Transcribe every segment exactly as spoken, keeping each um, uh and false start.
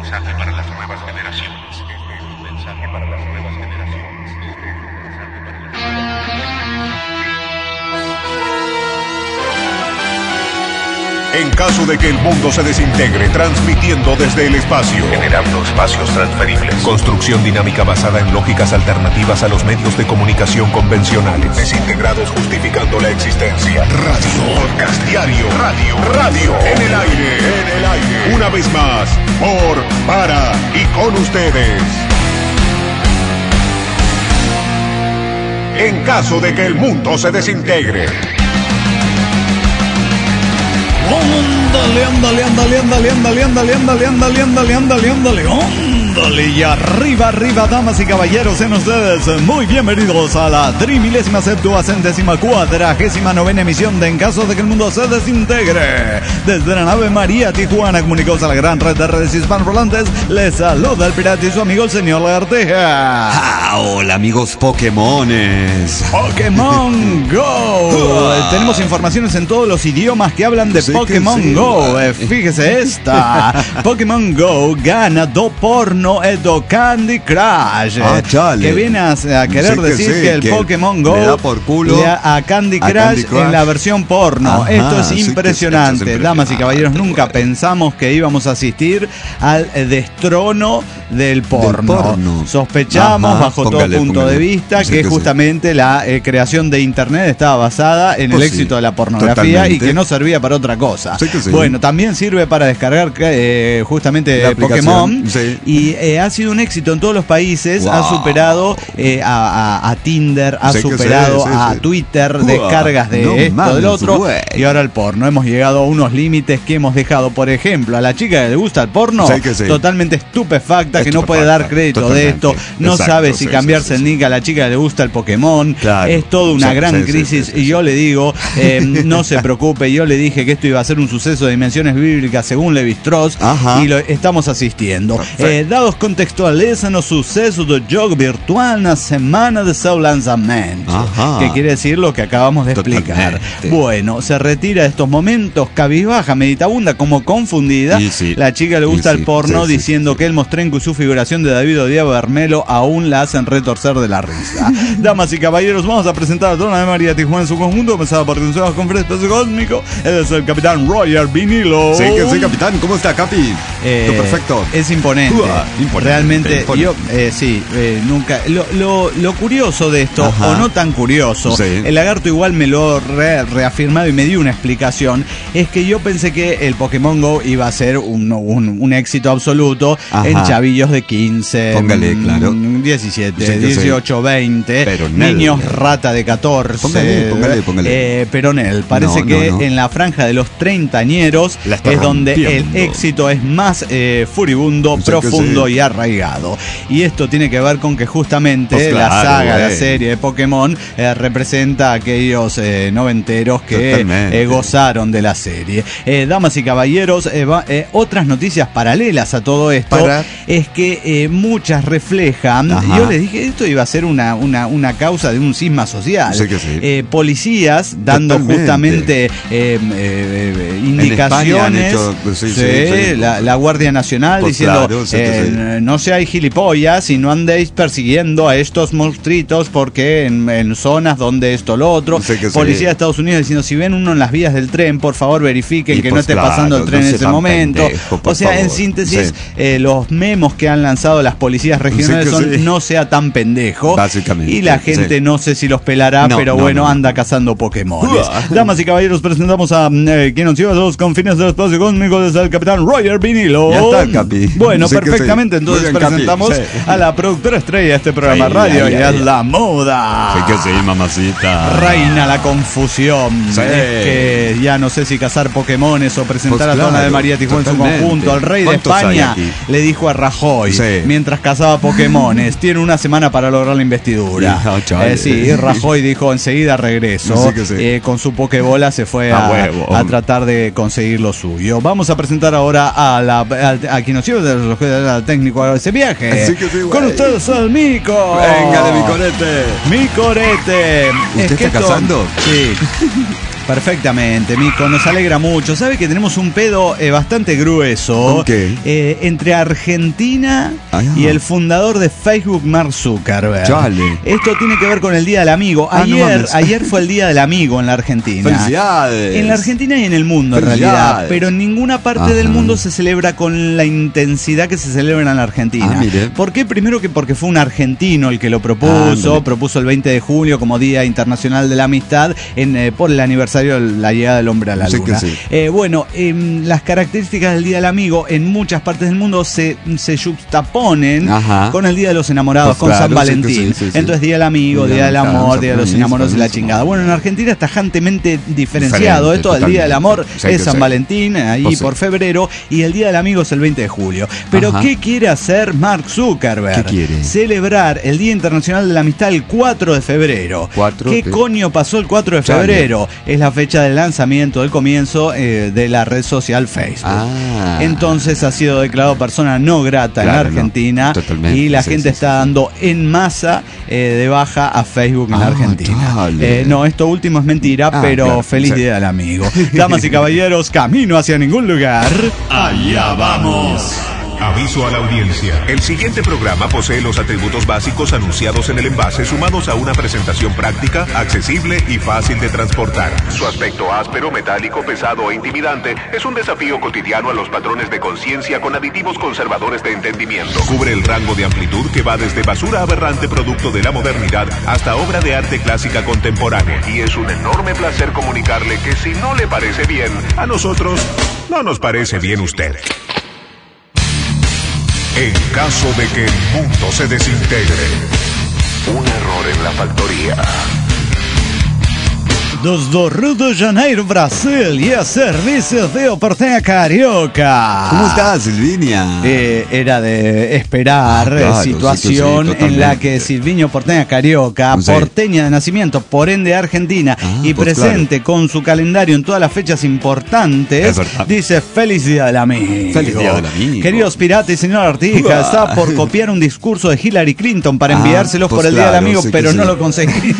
mensaje para las nuevas generaciones. Este es un mensaje para las nuevas generaciones. Este es un mensaje para las nuevas generaciones. En caso de que el mundo se desintegre, transmitiendo desde el espacio, Generando espacios transferibles. construcción dinámica basada en lógicas alternativas a los medios de comunicación convencionales, desintegrados justificando la existencia. Radio, podcast diario, radio, radio, en el aire, en el aire. Una vez más, por, para y con ustedes. En caso de que el mundo se desintegre. Ándale, ándale, ándale, ándale, ándale, ándale, ándale, ándale, ándale, ándale, ándale, ándale, y arriba, arriba, damas y caballeros, sean ustedes muy bienvenidos a la trimilésima septuagésima cuadragésima novena emisión de En caso de que el mundo se desintegre. Desde la nave María Tijuana, comunicados a la gran red de redes hispanoparlantes, les saluda el pirata y su amigo el señor Lagarteja. Ah, hola amigos Pokémones. Pokémon Go. Tenemos informaciones en todos los idiomas que hablan de Sí que Pokémon sí. Go. Eh, fíjese esta. Pokémon Go gana do porno e do Candy Crush. Ah, chale. Que viene a, a querer Sí que decir sí, que el que Pokémon Go le da por culo le da a Candy a Crush, Candy Crush. en la versión porno. Ajá, Esto es sí que impresionante. esto es Damas y caballeros, impresionante, nunca pues. pensamos que íbamos a asistir al eh, destrono del porno. porno. Sospechamos, Ajá, bajo póngale, todo punto póngale. de vista, Sí que que sí. justamente la eh, creación de Internet estaba basada en Pues el sí, éxito de la pornografía totalmente. y que no servía para otra cosa. Sí que sí. Bueno, también sirve para descargar eh, justamente La Pokémon, aplicación, sí. y eh, ha sido un éxito en todos los países. Wow. Ha superado eh, a, a- a Tinder, ha Sí que sí, superado sí, a sí. Twitter, Wow. descargas de No esto, mames, del otro, güey. y ahora el porno. Hemos llegado a unos límites que hemos dejado, por ejemplo, a la chica que le gusta el porno, Sí que sí. totalmente estupefacta, que no Estupefacta, puede dar crédito de totalmente. esto, no Exacto, sabe si sí, cambiarse sí, el sí. nick a la chica que le gusta el Pokémon. Claro. Es toda una Sí, gran sí, sí, crisis, sí, sí, y yo sí. le digo, eh, no se preocupe, yo le dije que esto iba a ser un suceso de dimensiones bíblicas según Levi-Strauss, Ajá. y lo estamos asistiendo. Perfecto. Eh, dados contextualizan los sucesos del jogo virtual na semana de seu lanzamento. Ajá. Que quiere decir lo que acabamos de explicar. Totalmente. Bueno, se retira de estos momentos cabizbaja, meditabunda, como confundida. Y sí. La chica le gusta Y el sí, porno, sí, sí, diciendo sí. que el mostrenco y su figuración de David Odía Bermelo aún la hacen retorcer de la risa. Damas y caballeros, vamos a presentar a toda la María Tijuana en su conjunto, comenzada por Consejo con Fresco Cósmico. Él es el capitán Roger Vinilo. Sí que sí, capitán. ¿Cómo está, Capi? Eh, Todo perfecto. Es imponente. Uah, imponente, Realmente, imponente. yo, eh, sí, eh, nunca. Lo, lo, lo curioso de esto, Ajá. o no tan curioso, Sí. el lagarto igual me lo re- reafirmado y me dio una explicación, es que yo pensé que el Pokémon Go iba a ser un, un, un éxito absoluto Ajá. en chavillos de quince, Póngale, mm, claro. diecisiete, Sí que sí. dieciocho, veinte, Pero Nel. niños rata de catorce. Póngale, póngale, póngale. Eh, pero Nel, parece No, que no, no. en la franja de los treintañeros La está es donde el rompiendo. éxito es más eh, furibundo, Sí que profundo sí. y arraigado. Y esto tiene que ver con que justamente Pues la claro, saga, la güey. serie de Pokémon eh, representa a aquellos eh, noventeros que Totalmente. eh, gozaron de la serie. Eh, damas y caballeros, eh, va- eh, otras noticias paralelas a todo esto Para- es que eh, muchas reflejan, Ajá. yo les dije, esto iba a ser una, una, una causa de un cisma social. Sí que sí. Eh, policías dando Totalmente. justamente eh, eh, eh, indicaciones. España han hecho- sí, sí, sí. La, la Guardia Nacional Pues diciendo, claro, sí que eh, sí. no seáis gilipollas y no andéis persiguiendo a estos monstruitos porque en, en zonas donde esto lo otro. Sí que sí. Policía de Estados Unidos diciendo, si ven uno en las vías del tren, por favor verifiquen Y que pues no esté claro, pasando el tren no en se ese tan momento. pendejo, por O sea, en favor. síntesis, Sí. eh, los memos que han lanzado las policías regionales que son sí. no sea tan pendejo. Básicamente, Y la gente sí. no sé si los pelará, No, pero no, bueno, no, no. anda cazando Pokémon. Uah. Damas y caballeros, presentamos a eh, quien nos lleva a los confines del espacio cósmico, desde el capitán Roger Vinilo. Ya está, Capi. Bueno, Sí que sí. perfectamente, Muy entonces bien, Capi. presentamos Sí. a la productora estrella de este programa Ay, radio, ay, y ay, es ay. la moda. Sí que sí, mamacita. Reina la confusión. Sí. Es que ya no sé si cazar Pokémones o presentar Pues a toda la de claro, María Tijuana en su totalmente. conjunto. El rey de ¿Cuántos hay España aquí? le dijo a Rajoy, Sí. mientras cazaba Pokémones, tiene una semana para lograr la investidura. Hija, chale. Eh, sí, y Rajoy dijo, enseguida regreso. Sí que sí. Eh, con su Pokébola se fue A a, huevo. a tratar de conseguir lo suyo. Vamos a presentar ahora a la a, a quien nos lleva del técnico a ese viaje. Sí que sí, güey. Con ustedes el Mico. Venga de mi corete. Mi corete. ¿Usted Es que está esto- cazando? Sí. Perfectamente, Mico, nos alegra mucho. ¿Sabe que tenemos un pedo eh, bastante grueso? ¿Con qué? Eh, entre Argentina Ay, y el fundador de Facebook, Mark Zuckerberg. Chale. Esto tiene que ver con el Día del Amigo. Ah, no Ayer, mames. ayer fue el Día del Amigo en la Argentina. ¡Felicidades! En la Argentina y en el mundo, en realidad. ¡Felicidades! Pero en ninguna parte Ajá. del mundo se celebra con la intensidad que se celebra en la Argentina. Ah, mire. ¿Por qué? Primero que porque fue un argentino el que lo propuso. Ándale. Propuso el veinte de julio como Día Internacional de la Amistad en, eh, por el aniversario de la llegada del hombre a la Sí luna. que sí. Eh, bueno, eh, las características del Día del Amigo en muchas partes del mundo se, se juxtaponen Ajá. con el Día de los Enamorados, Pues con claro, San sí que Valentín. sí, sí, sí. Entonces, Día del Amigo, Día Día del del Amor, Amor, Día de los buenísimo, Enamorados y la buenísimo. chingada. Bueno, en Argentina está tajantemente diferenciado. Diferente, Esto, el Día del Amor totalmente. Sí es que San sí. Valentín, ahí Pues sí. por febrero, y el Día del Amigo es el veinte de julio. Pero, Ajá. ¿qué quiere hacer Mark Zuckerberg? ¿Qué quiere? Celebrar el Día Internacional de la Amistad el cuatro de febrero. ¿Cuatro? ¿Qué ¿Qué? coño pasó el cuatro de Chale. febrero? Es la fecha del lanzamiento, del comienzo eh, de la red social Facebook. Ah. Entonces ha sido declarado persona no grata en Claro, la Argentina, no, totalmente, y la sí, gente sí, está sí. dando en masa eh, de baja a Facebook en la Ah, Argentina. dale. Eh, no, esto último es mentira, Ah, pero claro, feliz sí. día del amigo. Damas y caballeros, camino hacia ningún lugar. Allá vamos. Aviso a la audiencia. El siguiente programa posee los atributos básicos anunciados en el envase, sumados a una presentación práctica, accesible y fácil de transportar. Su aspecto áspero, metálico, pesado e intimidante es un desafío cotidiano a los patrones de conciencia con aditivos conservadores de entendimiento. Cubre el rango de amplitud que va desde basura aberrante producto de la modernidad hasta obra de arte clásica contemporánea. Y es un enorme placer comunicarle que si no le parece bien, a nosotros no nos parece bien usted. En caso de que el mundo se desintegre, un error en la factoría. Desde Rio de Janeiro, Brasil, y a servicio de Oportunidad Carioca. ¿Cómo estás, Silvinia? Eh, era de esperar, Ah, claro, eh, situación sí que sí, en la totalmente. que Silviño Porteña Carioca, Sí. porteña de nacimiento, por ende argentina, Ah, y pues presente con su calendario en todas las fechas importantes, Es verdad. dice feliz día del amigo. Feliz día del amigo. Queridos piratas y señor Artija, Uah. está por copiar un discurso de Hillary Clinton para Ah, enviárselos pues por el día claro, del amigo, sí que pero no sí. lo conseguí.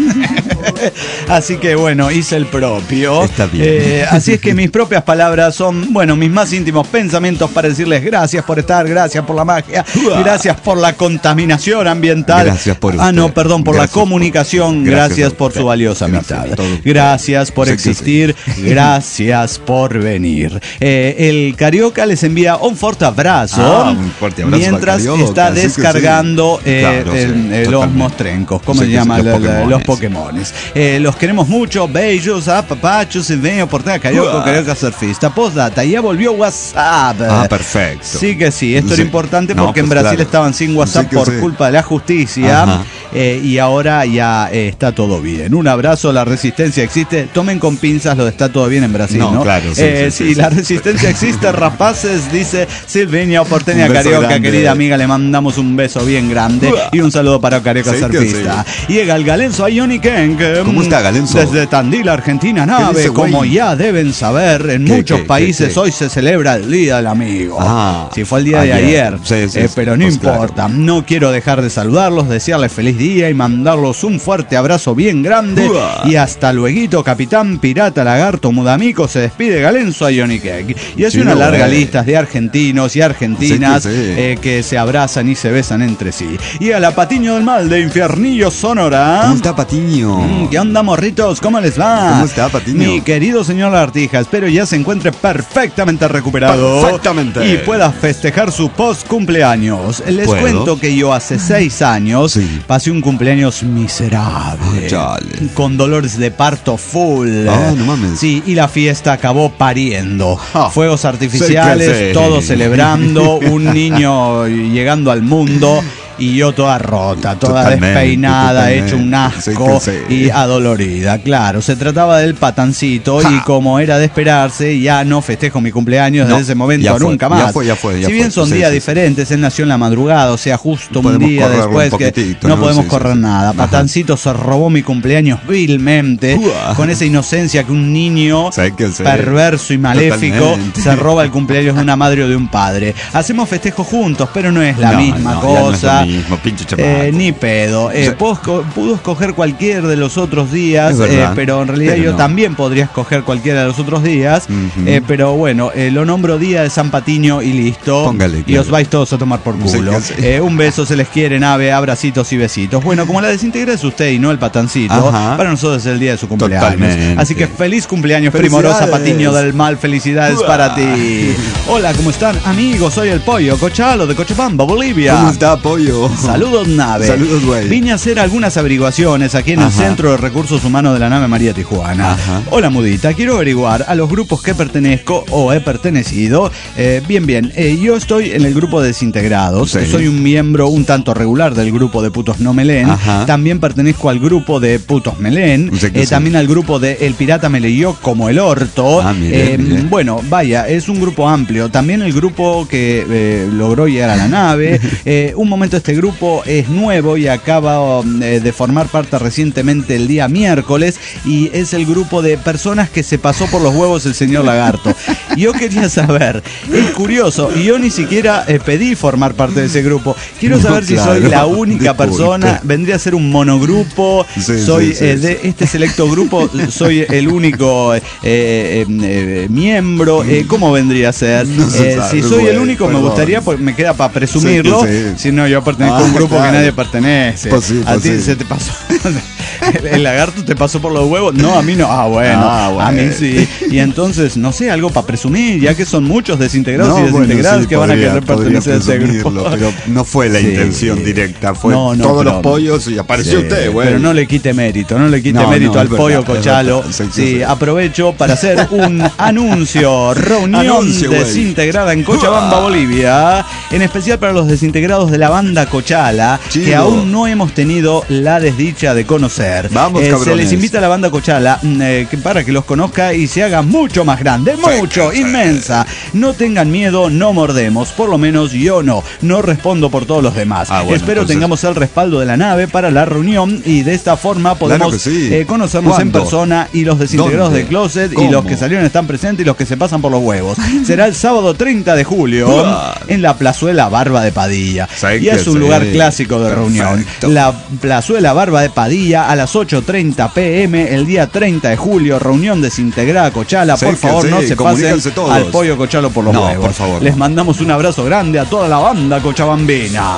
Así que bueno, hice el propio. Está bien. Eh, así es que mis propias palabras son, bueno, mis más íntimos pensamientos para decirles gracias por estar, gracias por la magia, Uah. gracias por la contaminación ambiental. Gracias por Ah, no, usted. perdón, por Gracias la por- comunicación, gracias gracias, a por usted. su valiosa Gracias amistad. a todo. Gracias por Sí que sí. existir, gracias por venir. Eh, el Carioca les envía un fuerte abrazo, Ah, un fuerte abrazo mientras al Carioca, está sí que sí. descargando eh, Claro, el- sí, eh, los totalmente. mostrencos, ¿cómo Sí se que sí, llaman? los Los, los Pokémones. Pokémones. Eh, los queremos mucho, beijos, apapachos, Silveño, Porteña, Carioca, Uah. Carioca Surfista. Postdata, ya volvió WhatsApp. Ah, perfecto. Sí que sí, esto Sí. era importante No, porque en pues Brasil claro. estaban sin WhatsApp Sí que por sí. culpa de la justicia. Ajá. eh, y ahora ya eh, está todo bien. Un abrazo, la resistencia existe. Tomen con pinzas lo de está todo bien en Brasil, ¿no? No, claro, sí, Eh, sí, sí, sí, la sí. resistencia existe, rapaces, dice Silvenia Porteña Un beso Carioca, grande. querida amiga, le mandamos un beso bien grande Uah. y un saludo para Carioca Sí que Surfista. Llega el Galenzo a Ioni Ken, que, ¿Cómo mm, está, Galenzo? Desde Tandil, Argentina, nave, dice, güey? como ya deben saber, en ¿Qué, muchos qué, países qué, qué? hoy se celebra el Día del Amigo. Ah, si fue el día de ayer. ayer, Sí, sí, eh, sí, pero no pues importa. No quiero dejar de saludarlos, desearles feliz día y mandarlos un fuerte abrazo bien grande. Uah. Y hasta luego, Capitán Pirata Lagarto Mudamico, se despide Galenzo a Ioniquec. Y hace Sí, una no, larga eh. lista de argentinos y argentinas Sí que sí. eh, que se abrazan y se besan entre sí. Y a la Patiño del Mal de Infiernillo, Sonora. ¿Cómo está, Patiño? Mm, ¿Qué onda, morritos? ¿Cómo les va? ¿Cómo está, Patiño? Mi querido señor Artija, espero ya se encuentre perfectamente recuperado. Perfectamente. Y pueda festejar su post cumpleaños. Les ¿Puedo? cuento que yo hace seis años Sí. pasé un cumpleaños miserable. Ah, chale. Con dolores de parto full. Ah, no mames. Sí, y la fiesta acabó pariendo. Ah, Fuegos artificiales, sí que sí. todos celebrando, un niño llegando al mundo. Y yo toda rota, toda Totalmente, despeinada, totalmente. hecho un Sí asco que sí. y adolorida. Claro, se trataba del patancito Ja. y como era de esperarse, ya no festejo mi cumpleaños No, desde ese momento ya fue, nunca ya más. fue, ya fue, ya si bien fue. son Sí, días sí, sí. diferentes, él nació en la madrugada, o sea, justo un Podemos día correrlo después un que poquitito, no ¿no? podemos Sí, sí, correr sí. nada. Ajá. Patancito se robó mi cumpleaños vilmente, Uah. con esa inocencia que un niño Sí que sí. perverso y maléfico Totalmente. se roba el cumpleaños de una madre o de un padre. Hacemos festejos juntos, pero no es la No, misma no, ya no es lo cosa. día. mismo, pinche chamaco. Eh, ni pedo. Eh, Sí. puedo, esco- pudo escoger cualquier de los otros días, Es verdad. eh, pero en realidad Pero yo no. también podría escoger cualquiera de los otros días. Ujú. eh, pero bueno, eh, lo nombro Día de San Patiño y listo. Póngale, Y claro. os vais todos a tomar por Sí, culo. casi. Eh, un beso, se les quiere, nave, abracitos y besitos. Bueno, como la desintegra es usted y no el patancito, Ajá. para nosotros es el día de su cumpleaños. Totalmente. Así que feliz cumpleaños, Felicidades. primorosa Patiño del Mal. Felicidades Uah. para ti. Hola, ¿cómo están? Amigos, soy el Pollo Cochalo de Cochabamba, Bolivia. ¿Cómo está, pollo? Saludos, nave. Saludos, güey. Vine a hacer algunas averiguaciones aquí en el Ajá. Centro de Recursos Humanos de la nave María Tijuana. Ajá. Hola, Mudita. Quiero averiguar a los grupos que pertenezco o he pertenecido. Eh, bien, bien. Eh, yo estoy en el grupo de Desintegrados. Sí. Soy un miembro un tanto regular del grupo de Putos No Melén. Ajá. También pertenezco al grupo de Putos Melén. Sí, que Eh, sí. también al grupo de El Pirata me leyó como el orto. Ah, mire, Eh, mire. Bueno, vaya, es un grupo amplio. También el grupo que eh, logró llegar a la nave. Eh, un momento, este grupo es nuevo y acaba eh, de formar parte recientemente el día miércoles. Y es el grupo de personas que se pasó por los huevos el señor Lagarto. Yo quería saber, es curioso, y yo ni siquiera eh, pedí formar parte de ese grupo. Quiero No, saber si claro, soy la única disculpe. persona. Vendría a ser un monogrupo. Sí, soy sí, sí, eh, sí. de este selecto grupo, soy el único eh, eh, eh, miembro. Eh, ¿Cómo vendría a ser? No se Eh, sabe, si soy el güey, único, me perdón. gustaría, pues me queda para presumirlo. Sí, que sí. Si no, yo pertenezco a un Ah, grupo claro. que nadie pertenece. Pues sí, a pues ti sí. se te pasó. El, el lagarto te pasó por los huevos. No, a mí no. Ah, bueno. Ah, bueno. A mí sí. Y entonces, no sé, algo para presumir, ya que son muchos desintegrados y bueno, desintegradas sí, que van a podría- querer podría pertenecer a ese grupo. presumirlo, pero no fue la Sí. intención directa, fue No, no, todos pero- los pollos y apareció Sí, usted, güey. pero no le quite mérito, no le quite No, mérito no, al es pollo verdad, es Cochalo. verdad, sí, sí, Sí, sí. aprovecho para hacer un anuncio. Reunión Anuncio, güey. desintegrada en Cochabamba, Bolivia. En especial para los desintegrados de la banda Cochala, Chido. que aún no hemos tenido la desdicha de conocer. Vamos, Eh, se cabrones. les invita a la banda Cochala mm, eh, que- para que los conozca y se haga mucho más grande, mucho, inmensa. No tengan miedo, no mordemos. Por lo menos yo no. No respondo por todos los demás. Ah, bueno, Espero entonces- tengamos el respaldo de la nave para la reunión y de esta forma podemos Claro que sí. eh, conocernos en ¿Cuándo? persona y los desintegrados ¿Dónde? de Closet y ¿Cómo? los que salieron están presentes y los que se pasan por los huevos. Será el sábado treinta de julio Uah. en la Plazuela Barba de Padilla. Sé Y es que un sí. lugar clásico de reunión. Perfecto. La Plazuela Barba de Padilla a las ocho treinta pm el día treinta de julio, reunión desintegrada Cochala. Sé Por que favor, sí, no se pasen comuníquense todos. al pollo Cochalo por los No, huevos. por favor, Les no. mandamos un abrazo grande a toda la banda cochabambina.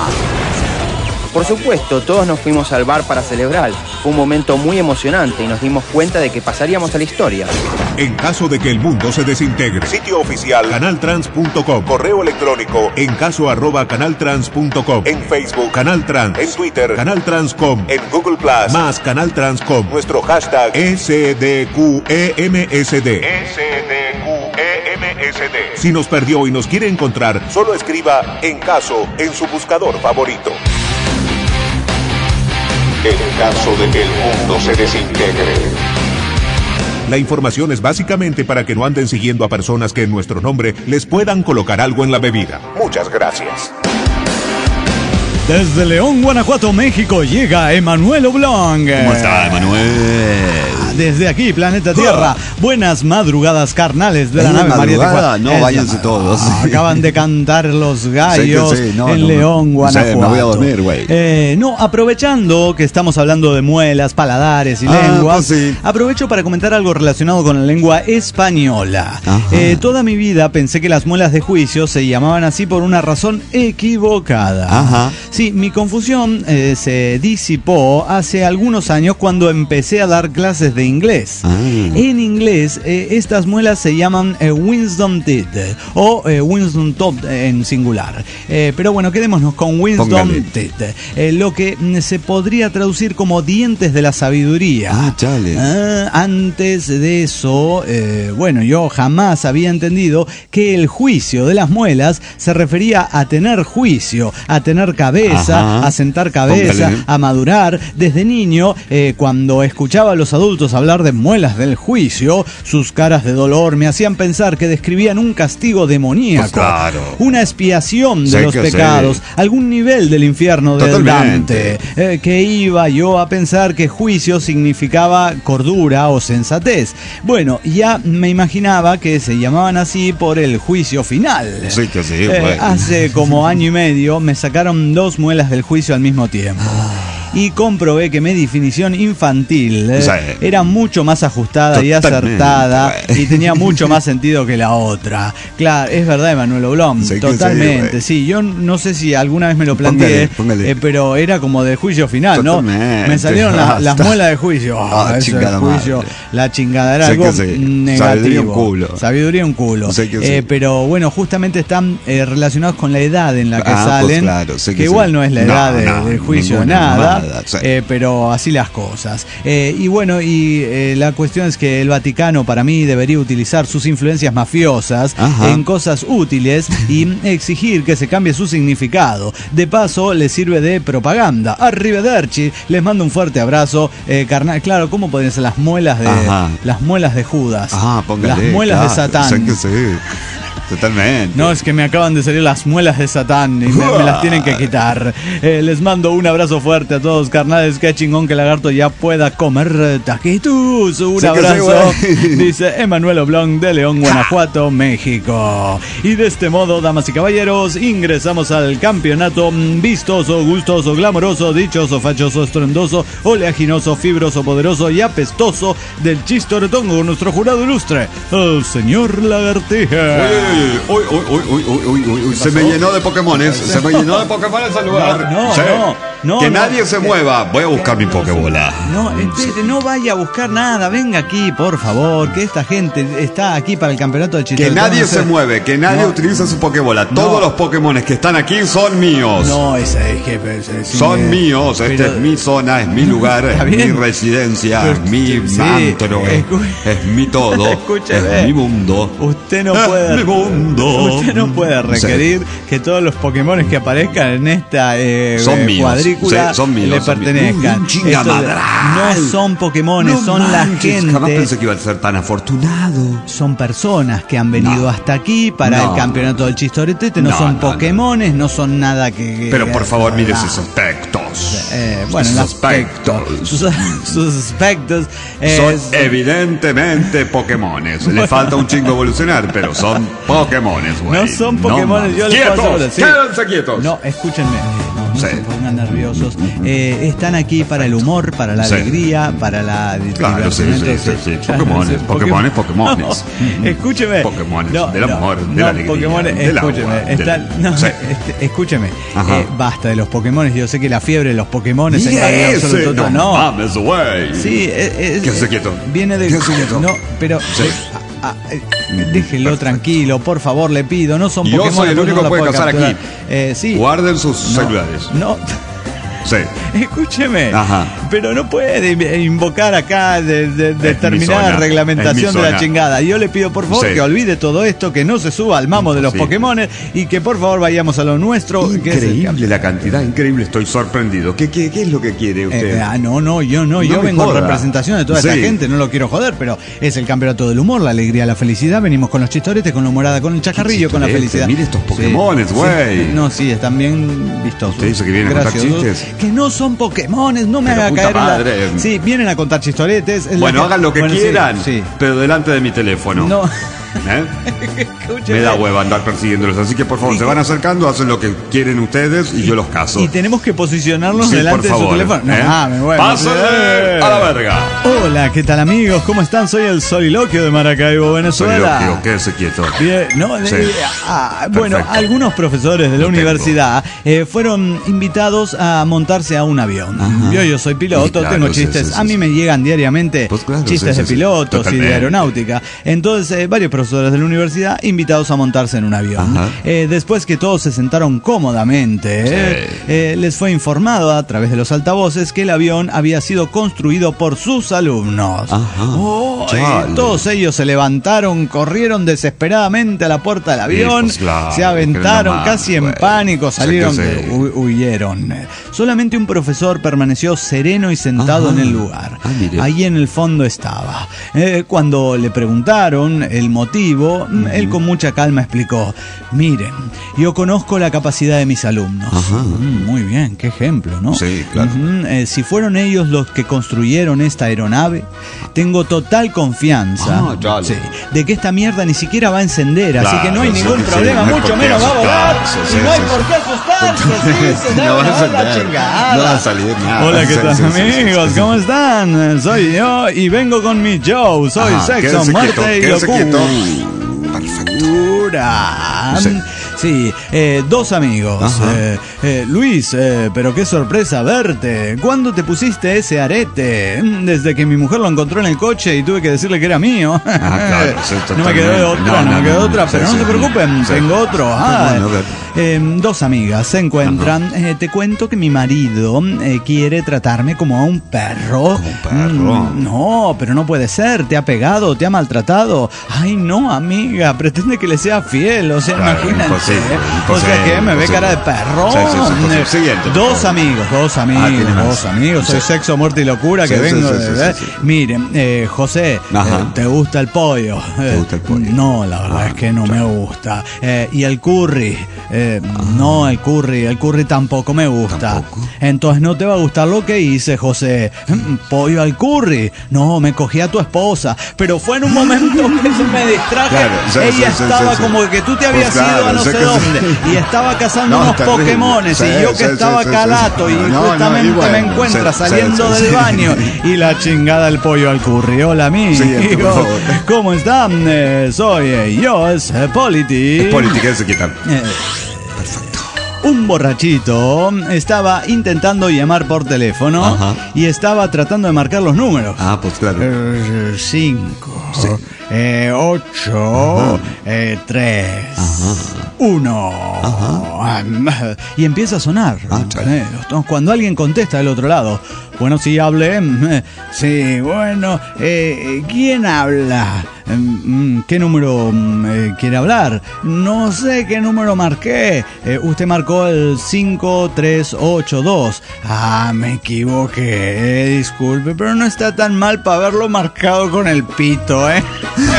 Por supuesto, todos nos fuimos al bar para celebrar. Fue un momento muy emocionante y nos dimos cuenta de que pasaríamos a la historia. En caso de que el mundo se desintegre. Sitio oficial canaltrans punto com. Correo electrónico en caso arroba canaltrans punto com. En Facebook Canal Trans. En Twitter Canaltrans punto com. En Google Plus más Canaltrans punto com. Nuestro hashtag S D Q E M S D. S D Q E M S D. Si nos perdió y nos quiere encontrar, solo escriba en caso en su buscador favorito. En caso de que el mundo se desintegre. La información es básicamente para que no anden siguiendo a personas que en nuestro nombre les puedan colocar algo en la bebida. Muchas gracias. Desde León, Guanajuato, México, llega Emanuel Oblong. ¿Cómo está, Emanuel? Desde aquí, Planeta Tierra. Buenas madrugadas carnales de la ¿Es nave de María madrugada? Tijuana. No, Es de váyanse madrugada. todos. Acaban de cantar los gallos Sé que sí, no, en no, León, no sé, Guanajuato. me voy a dormir, güey. Eh, no, aprovechando que estamos hablando de muelas, paladares y Ah, lenguas, pues sí. aprovecho para comentar algo relacionado con la lengua española. Ajá. Eh, toda mi vida pensé que las muelas de juicio se llamaban así por una razón equivocada. Ajá. Sí, mi confusión eh, se disipó hace algunos años cuando empecé a dar clases de inglés. Ah. En inglés, eh, estas muelas se llaman eh, wisdom teeth o eh, wisdom tooth en singular. Eh, pero bueno, quedémonos con wisdom Póngale. teeth, eh, lo que mm, se podría traducir como dientes de la sabiduría. Ah, chale. Ah, antes de eso, eh, bueno, yo jamás había entendido que el juicio de las muelas se refería a tener juicio, a tener cabeza, Ajá. a sentar cabeza, Póngale. a madurar. Desde niño, eh, cuando escuchaba a los adultos minutos hablar de muelas del juicio, sus caras de dolor me hacían pensar que describían un castigo demoníaco, Pues claro. una expiación de Sé los que pecados, sí. algún nivel del infierno del Totalmente. Dante, eh, que iba yo a pensar que juicio significaba cordura o sensatez. Bueno, ya me imaginaba que se llamaban así por el juicio final. Sí que sí, Eh, bueno. hace como año y medio me sacaron dos muelas del juicio al mismo tiempo. Y comprobé que mi definición infantil eh, Sí. era mucho más ajustada y Totalmente, acertada güey. y tenía mucho más sentido que la otra. Claro, es verdad, Emanuel Oblom, Sí que totalmente. sí, Sí, yo no sé si alguna vez me lo planteé, Póngale, póngale. eh, pero era como de juicio final, ¿no? Totalmente. Me salieron la- las Basta. muelas de juicio. Ah, Ah, eso chingada es juicio. madre. La chingada era Sé algo que sí. negativo. Sabiduría un culo. Sabiduría un culo. Sé que Eh, sí. pero bueno, justamente están eh, relacionados con la edad en la que Ah, pues salen. claro, sé que que sí. igual no es la No, edad de- no, del juicio, ninguna nada. mamada, sí. eh, pero así las cosas. Eh, y bueno, y eh, la cuestión es que el Vaticano para mí debería utilizar sus influencias mafiosas Ajá. en cosas útiles y exigir que se cambie su significado. De paso, le sirve de propaganda. Arrivederci, les mando un fuerte abrazo. Eh, carnal, claro, ¿cómo podrían ser las muelas de Ajá. las muelas de Judas? Ah, póngale. las muelas de claro, Satán. Sé que sí. Totalmente. No, es que me acaban de salir las muelas de Satán y me, me las tienen que quitar. Eh, les mando un abrazo fuerte a todos, carnales. Qué chingón que Lagarto ya pueda comer taquitos. Un Sí que sí, abrazo, güey. dice Emanuel Oblong de León, Guanajuato, México. Y de este modo, damas y caballeros, ingresamos al campeonato vistoso, gustoso, glamoroso, dichoso, fachoso, estruendoso, oleaginoso, fibroso, poderoso y apestoso del chistoretongo con nuestro jurado ilustre, el señor Lagartija. Uy, uy, uy, uy, uy, uy, uy, uy, se me llenó de Pokémones, se me llenó de Pokémones al lugar. No, no, Sí. no, no, Que no. nadie se mueva, voy a buscar mi Pokébola. No, espere, no vaya a buscar nada, venga aquí, por favor, que esta gente está aquí para el campeonato de Que Chistoretón. nadie se mueve, que nadie No. utiliza su Pokébola. Todos los Pokémones que están aquí son míos. No, esa es que... es- es- Son eh, míos, esta pero- es mi zona, es mi lugar, Está es mi bien. residencia, Pero- es mi sí, mantro, es, escu- es mi todo, Escúcheme. es mi mundo. Usted no Es puede... mi mundo. Usted no puede requerir que todos los Pokémon que aparezcan en esta eh, Son eh, míos, cuadrícula sí, son míos, le son míos. pertenezcan. Un chingamadral. Esto- no son Pokémon, No son manches, la Jamás gente... pensé que iba a ser tan afortunado. Son personas que han venido No. hasta aquí para No. el campeonato del Chistoretete, no, No, son no, Pokémones, no. son nada que... Pero por favor, mire nada. sus aspectos. Eh, bueno, el sus aspecto, aspectos. sus, sus aspectos eh, Son evidentemente Pokémones. Le falta un chingo evolucionar, pero son Pokémones, güey. no son Pokémones, mames. yo les puedo asegurar, sí. ¡Quédense quietos! No, escúchenme, no, no Sí. se pongan nerviosos. Eh, están aquí para el humor, para la Sí. alegría, para la Claro, sí, sí, divertimento, sí, sí. Claro, Pokémones, sí, Pokémones, Pokémones. No, escúcheme. Pokémones, No, del no, amor, de no, la alegría, Pokémones, del agua, escúcheme. del- están- no, Sí. este, escúcheme. Ajá. Eh, basta de los Pokémones. Yo sé que la fiebre de los Pokémones Mire invadió ese, absoluto. no No, mames, güey. Sí, es, Quédese quieto. Viene de. Quédese quieto. No, pero. Sí. eh, ah, eh, déjelo tranquilo, por favor, le pido. No son Yo Pokémon. soy el porque único no que la puede puedo cazar aquí. capturar. Eh, sí. Guarden sus No, celulares. No. Sí. Escúcheme, Ajá. pero no puede invocar acá de, de- mi determinada zona, es reglamentación mi de la zona. chingada. Yo le pido por favor Sí. que olvide todo esto, que no se suba al mamo de los Sí. Pokémones y que por favor vayamos a lo nuestro. que es el Increíble la cantidad, increíble. Estoy sorprendido. ¿Qué, qué, qué es lo que quiere usted? Eh, ah, no, no, yo no, No yo me vengo joda. en representación de toda Sí. esta gente, no lo quiero joder, pero es el campeonato del humor, la alegría, la felicidad, venimos con los chistoretes, con la humorada, con el chacarrillo, con la chistorete? felicidad. Mire estos Sí, Pokémones, sí. güey. No, sí, están bien vistosos. Usted dice que vienen a contar graciosos. chistes. Que no son Pokémones, no me Pero haga puta caer en la- madre. Sí, vienen a contar chistoretes. es la Bueno, que- hagan lo que Bueno, sí, quieran, Sí. pero delante de mi teléfono. No. ¿Eh? Escúcheme. Me da hueva andar persiguiéndolos. Así que por favor, Y se que- van acercando, hacen lo que quieren ustedes y yo los caso. Y tenemos que posicionarnos Sí, delante por de su favor, teléfono. No, ¿eh? ah, me muero. ¡Pásenle Eh. a la verga! Hola, ¿qué tal amigos? ¿Cómo están? Soy el Soliloquio de Maracaibo, Venezuela. Soliloquio, quédese quieto. Bien, no, Sí. eh, ah, bueno, Perfecto. algunos profesores de la Lo tengo. universidad eh, fueron invitados a montarse a un avión. Ajá. Yo, yo soy piloto, Sí, claro, tengo sí, chistes. sí, sí, a mí sí. me llegan diariamente Pues claro, chistes sí, de sí, sí. pilotos y de Totalmente. aeronáutica. Entonces, eh, varios profesores profesores de la universidad invitados a montarse en un avión. Eh, después que todos se sentaron cómodamente, sí. eh, eh, les fue informado a través de los altavoces que el avión había sido construido por sus alumnos. Oh, eh, todos ellos se levantaron, corrieron desesperadamente a la puerta del avión, sí, pues claro, se aventaron casi en bueno, pánico, salieron, de, hu huyeron. Solamente un profesor permaneció sereno y sentado Ajá. en el lugar. Ah, Ahí en el fondo estaba. Eh, cuando le preguntaron el motivo, uh-huh. él con mucha calma explicó: miren, yo conozco la capacidad de mis alumnos. Mm, muy bien, qué ejemplo, ¿no? Sí, claro. Uh-huh. eh, si fueron ellos los que construyeron esta aeronave, tengo total confianza ah, sí, de que esta mierda ni siquiera va a encender, claro, así que no hay sí, ningún sí, problema, sí, no mucho menos va a volar, sí, y no hay sí, por qué asustarse, sí, se no va a la chingada. No va a salir nada. Hola, ¿qué sí, tal, sí, amigos? Sí, sí, sí. ¿Cómo están? Soy yo y vengo con mi show. Soy Ajá, Sexo, Muerte y Locura. Perfecto. Sí, sí eh, dos amigos. Eh, eh, Luis, eh, pero qué sorpresa verte. ¿Cuándo te pusiste ese arete? Desde que mi mujer lo encontró en el coche y tuve que decirle que era mío. Ah, claro, sí, no me quedó otra, no, no, no me quedó no, otra, no, pero sí, no se preocupen, sí. tengo otro. Ah, bueno, eh, dos amigas se encuentran. Eh, te cuento que mi marido eh, quiere tratarme como a un perro. ¿Como un perro? Mm, no, pero no puede ser. ¿Te ha pegado? ¿Te ha maltratado? Ay, no, amiga, pretende que le sea fiel. O sea, claro, imagínate. Imposible, imposible, o sea, que me ve cara de perro. Sí, sí, sí, Siguiente, dos amigos, dos amigos, ah, dos amigos. Soy sí. Sexo, Muerte y Locura, que sí, vengo sí, sí, de... Sí, sí, sí. Miren, eh, José, eh, ¿te gusta el pollo? ¿Te gusta el pollo? No, la verdad ah, es que no claro. me gusta. Eh, ¿Y el curry? Eh, ah. No, el curry, el curry tampoco me gusta. ¿Tampoco? Entonces no te va a gustar lo que hice, José. Pollo al curry. No, me cogí a tu esposa. Pero fue en un momento que se me distraje. Claro, sí, Ella sí, estaba sí, sí, como que tú te habías pues claro, ido a no sé dónde. Sí. Y estaba cazando no, unos Pokémones. Sí, y yo que sí, estaba sí, calato. Sí, sí. Y no, justamente no, y bueno, me encuentra sí, saliendo sí, sí, del baño. Sí. Y la chingada el pollo al curry. Hola, amigo. Sí, ¿cómo están? Eh, soy eh, yo, es eh, Polity. Es Polity, que se quitan. Eh, Un borrachito estaba intentando llamar por teléfono Ajá. y estaba tratando de marcar los números. Ah, pues claro. Eh, cinco, sí. eh, ocho, eh, tres, Ajá. uno. Ajá. Y empieza a sonar. Ah, eh, cuando alguien contesta del otro lado. Bueno, sí, hable. Sí, bueno. Eh, ¿Quién habla? ¿Qué número eh, quiere hablar? No sé qué número marqué. Eh, usted marcó el cinco tres ocho dos. Ah, me equivoqué. Eh, disculpe, pero no está tan mal para haberlo marcado con el pito, ¿eh?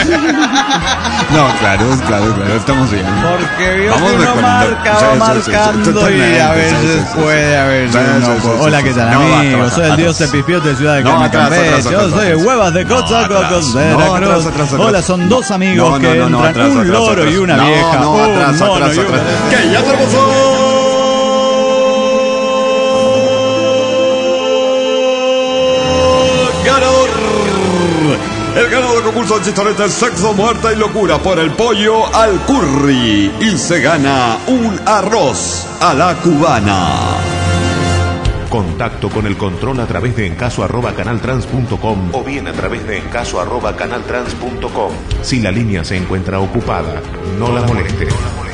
No, claro, claro, claro, estamos bien. Porque vio Vamos que uno marca, va marcando y a veces puede, a veces no. Hola, ¿qué tal, amigos? Soy el dios Cepipiote de Ciudad de Campeche. Yo soy Huevas de Coatzacoalcos de Veracruz. Hola, son dos amigos no, no, que no, no, entran, atrás, un atrás, loro atrás, y una no, vieja. No, un atrás, mono atrás, y una... atrás. ¡Que ya tenemos ganador! El ganador del concurso de chistorete Sexo, Muerte y Locura por el pollo al curry. Y se gana un arroz a la cubana. Contacto con el control a través de encaso arroba canaltrans punto com o bien a través de encaso arroba canaltrans punto com. Si la línea se encuentra ocupada, no la moleste.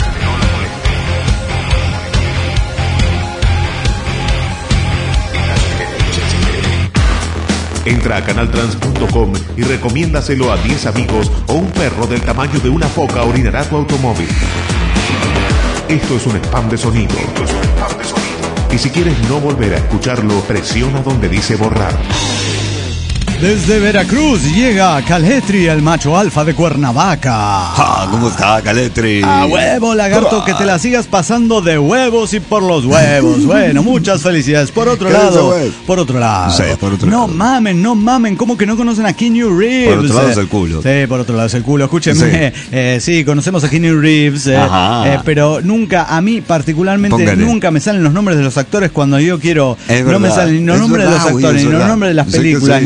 Entra a canaltrans punto com y recomiéndaselo a diez amigos o un perro del tamaño de una foca orinará tu automóvil. Esto es un spam de sonido. Esto es un spam de sonido. Y si quieres no volver a escucharlo, presiona donde dice borrar. Desde Veracruz llega Caletri, el macho alfa de Cuernavaca. Ah, ¿cómo está, Caletri? A huevo, lagarto, ah. que te la sigas pasando de huevos y por los huevos. Bueno, muchas felicidades. Por otro lado, por otro lado. Sí, por otro no lado. mamen, no mamen, ¿cómo que no conocen a Keanu Reeves? Por otro lado es el culo. Sí, por otro lado es el culo. Escúchenme, sí, eh, sí conocemos a Keanu Reeves, eh, eh, pero nunca, a mí particularmente, Póngale. nunca me salen los nombres de los actores cuando yo quiero. Es no verdad, me salen ni los nombres verdad, de los actores, ni los nombres de las películas, sí, sí. ni los nombres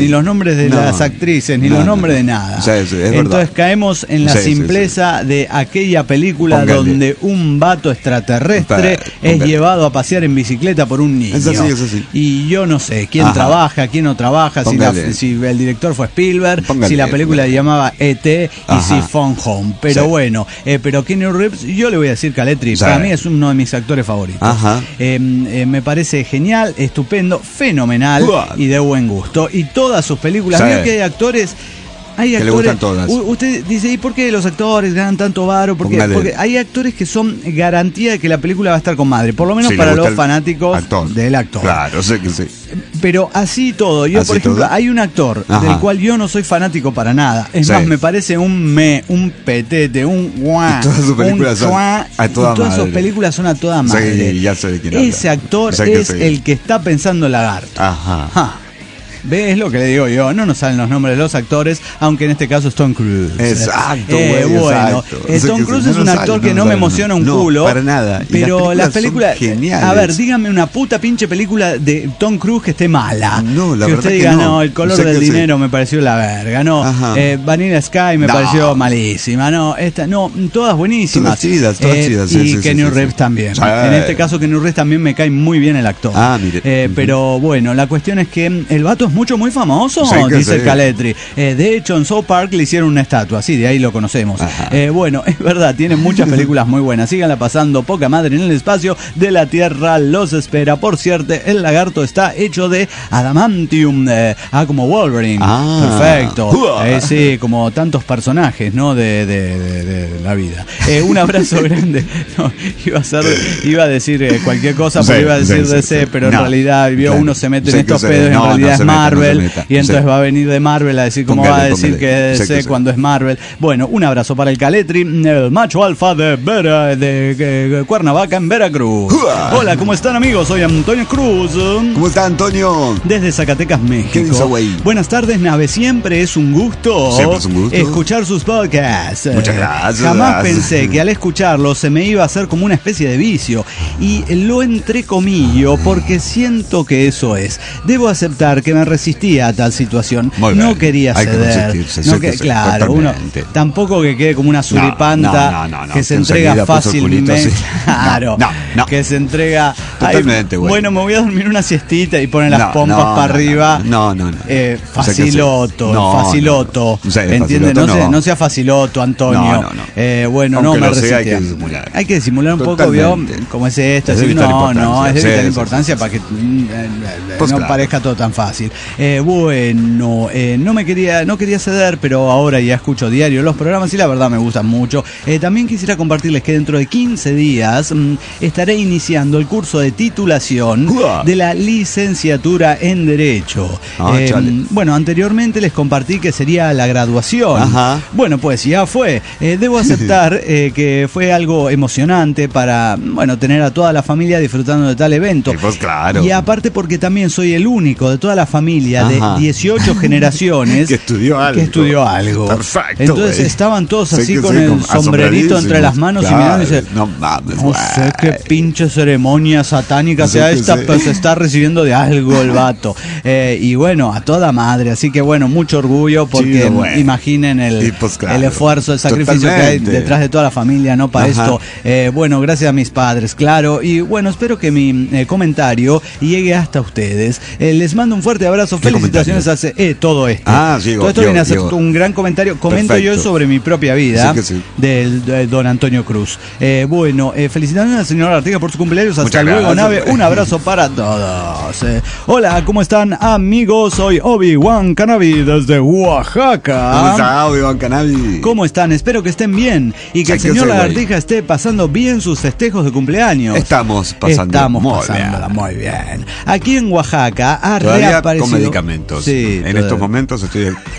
nombres de No. las actrices, ni No, los no, nombres no. de nada. Sí, sí, es Entonces verdad. caemos en la Sí, sí, simpleza de aquella película Póngale. donde un vato extraterrestre Pa- es póngale. llevado a pasear en bicicleta por un niño. Es así, es así. Y yo no sé quién Ajá. trabaja, quién no trabaja, si, la- Póngale. si el director fue Spielberg, Póngale, si la película póngale. se llamaba E T y Ajá. si Phone Home. Pero Sí. bueno, eh, pero Keanu Reeves, yo le voy a decir Caletri, Sí. para mí es uno de mis actores favoritos. Ajá. Eh, eh, me parece genial, estupendo, fenomenal Uah. y de buen gusto. Y todas sus películas, Sí. mira que hay actores. Hay Que le actores, gustan todas. U- usted dice, ¿y por qué los actores ganan tanto varo? Porque, Póngale. porque hay actores que son garantía de que la película va a estar con madre, por lo menos Si le para gusta los el fanáticos actor. del actor. Claro, sé que sí. Pero así todo, yo Así por ejemplo, todo. hay un actor Ajá. del cual yo no soy fanático para nada. Es Sí. más, me parece un me, un petete, un guá, Y todas sus películas un son chuá, a toda y todas sus madre. películas son a toda Sí, madre. ya sé de quién habla. Ese actor Sé que es sí. el que está pensando en Lagarto. Ajá. Ja. ¿Ves lo que le digo yo? No nos salen los nombres de los actores, aunque en este caso es Tom Cruise. Exacto, Eh, güey, bueno, exacto. eh, O sea Tom que Cruise no es nos un sale, actor no que nos no me sale, emociona un no, culo. para nada. Y Pero las las películas películas. son geniales. A ver, dígame una puta pinche película de Tom Cruise que esté mala. No, la que verdad usted que diga, no. no, el color Sé del que sí. dinero me pareció la verga. No, Ajá. eh, Vanilla Sky me No. pareció malísima. No, esta, no, todas buenísimas. Todas chidas, todas Eh, chidas, sí, Y sí, sí, Keanu sí, sí. Reeves también. Sí. En este caso, Keanu Reeves también me cae muy bien el actor. Ah, mire. Eh, Ujú. Pero bueno, la cuestión es que el vato es mucho, muy famoso, Sí, que dice sí. Caletri. Eh, de hecho, en South Park le hicieron una estatua, sí, de ahí lo conocemos. Ajá. Eh, bueno, es verdad, tiene muchas películas muy buenas. Síganla pasando, poca madre en el espacio de la Tierra los espera. Por cierto, el lagarto está hecho de adamantium. Eh, ah, como Wolverine. Ah. Perfecto. Uah. Eh, sí, como tantos personajes, ¿no? De, de, de- de la vida. Eh, un abrazo grande. No, iba a ser, iba a decir eh, cualquier cosa, porque Sí, iba a decir sí, sí, D C, sí. pero en No, realidad vio claro. uno se mete Sé en que estos se- pedos, en no, no realidad se es meta, no se Marvel, meta. y entonces Sí. va a venir de Marvel a decir cómo Póngale, va a decir póngale. que es Sé que D C sí. cuando es Marvel. Bueno, un abrazo para el Caletri, el macho alfa de Vera, de, de Cuernavaca en Veracruz. ¡Uah! Hola, ¿cómo están, amigos? Soy Antonio Cruz. ¿Cómo está, Antonio? Desde Zacatecas, ¿Qué dice, México. güey? Buenas tardes, Nave. Siempre es un gusto, Siempre es un gusto. escuchar sus podcasts. Muchas gracias. Jamás pensé que al escucharlo se me iba a hacer como una especie de vicio. Y lo entrecomillo porque siento que eso es. Debo aceptar que me resistía a tal situación. Muy no bien. quería Hay que ceder. resistirse, No sí que- que sí, claro, uno totalmente. tampoco que quede como una suripanta no, no, no, que se que entrega enseguida puso el culito fácilmente. así. Claro, No, no. que se entrega. Ay, Totalmente, güey. bueno, me voy a dormir una siestita y pone las No, pompas no, para no, arriba. no, no, no. Eh, O sea que faciloto, sí. No, faciloto. no. Sí, ¿Entiende? faciloto No, sea, no. no sea faciloto, Antonio. No, no, no. Eh, bueno, Aunque no me lo sea, hay resistía. que disimular. Hay que disimular un poco, ¿vio? Totalmente. Como es esto. Es de así, vital no, no, es de importancia. vital Sí, sí, importancia sí, para sí. que mm, eh, eh, Pues no claro. parezca todo tan fácil. Eh, bueno, eh, no me quería, no quería ceder, pero ahora ya escucho diario los programas y la verdad me gustan mucho. Eh, también quisiera compartirles que dentro de quince días mm, estaré iniciando el curso de titulación Uah. de la licenciatura en Derecho. Ah, Eh, chale. bueno, anteriormente les compartí que sería la graduación. Ajá. Bueno, pues ya fue. Eh, debo aceptar eh, que fue algo emocionante para, bueno, tener a toda la familia disfrutando de tal evento. Sí, pues claro. Y aparte porque también soy el único de toda la familia Ajá. de dieciocho generaciones Que estudió algo. que estudió algo. Perfecto, Entonces güey. estaban todos Sé así que con sí, el como sombrerito entre las manos asombradísimos. y mirando y dice, Claro, no mames, no güey. sé qué pinche ceremonia satánica Sé sea que esta, sí. pero se está recibiendo de algo el vato. Eh, y bueno, a toda madre. Así que bueno, mucho orgullo porque Chido, güey. imaginen el, Y pues, claro. el esfuerzo, el sacrificio que hay Totalmente. detrás de toda la familia, ¿no? Para Ajá. esto. Eh, bueno, gracias a mis padres, claro. Y bueno, espero que mi eh, comentario llegue hasta ustedes. Eh, les mando un fuerte abrazo. ¿Qué Felicitaciones hace eh, todo esto. Ah, sí, todo esto yo, viene a ser yo. un gran comentario. Comento Perfecto. yo sobre mi propia vida Sí que sí. del de don Antonio Cruz. Eh, bueno, eh, felicitaciones al señor Artiga por su cumpleaños. Hasta Muchas luego, gracias. Nave. Un abrazo para todos. Eh, hola, ¿cómo están, amigos? Soy Obi-Wan Canavi desde Oaxaca. ¿Cómo está, Obi-Wan Kenobi? ¿Cómo están? Espero que estén bien y que Hay el que señor ser, güey. Lagartija esté pasando bien sus festejos de cumpleaños. Estamos pasando Estamos muy pasándola bien. muy bien. Aquí en Oaxaca ha Todavía reaparecido. con medicamentos. Sí, En todo- estos momentos estoy